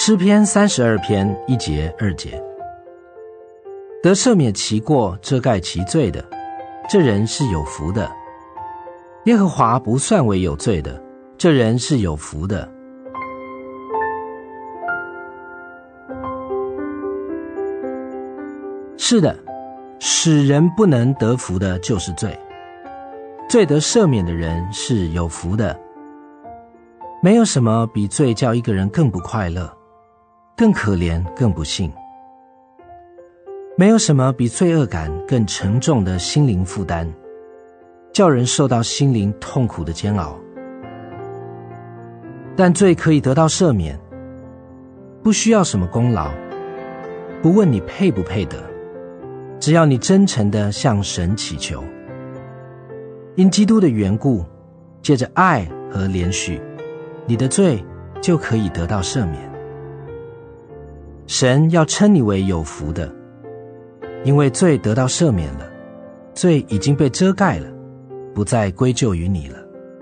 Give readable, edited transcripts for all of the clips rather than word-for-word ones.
诗篇32篇1节2节，得赦免其过遮盖其罪的，这人是有福的。耶和华不算为有罪的，这人是有福的。是的，使人不能得福的就是罪，罪得赦免的人是有福的。没有什么比罪叫一个人更不快乐，更可怜，更不幸。没有什么比罪恶感更沉重的心灵负担，叫人受到心灵痛苦的煎熬。但罪可以得到赦免，不需要什么功劳，不问你配不配得，只要你真诚地向神祈求。因基督的缘故，借着爱和怜恤，你的罪就可以得到赦免。神要称你为有福的，因为罪得到赦免了，罪已经被遮盖了，不再归咎于你了。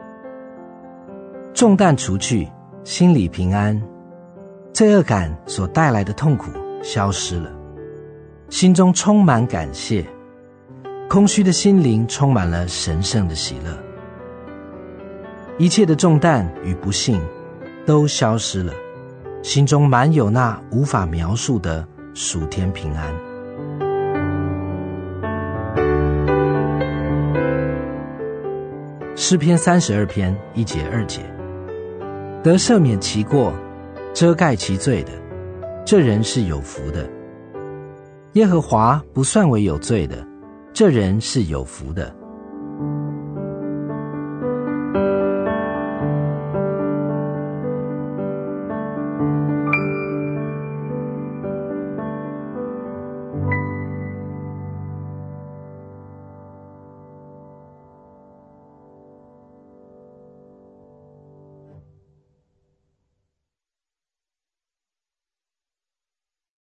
重担除去，心里平安，罪恶感所带来的痛苦消失了，心中充满感谢，空虚的心灵充满了神圣的喜乐。一切的重担与不幸都消失了，心中满有那无法描述的属天平安。诗篇32篇1节2节，得赦免其过遮盖其罪的，这人是有福的。耶和华不算为有罪的，这人是有福的。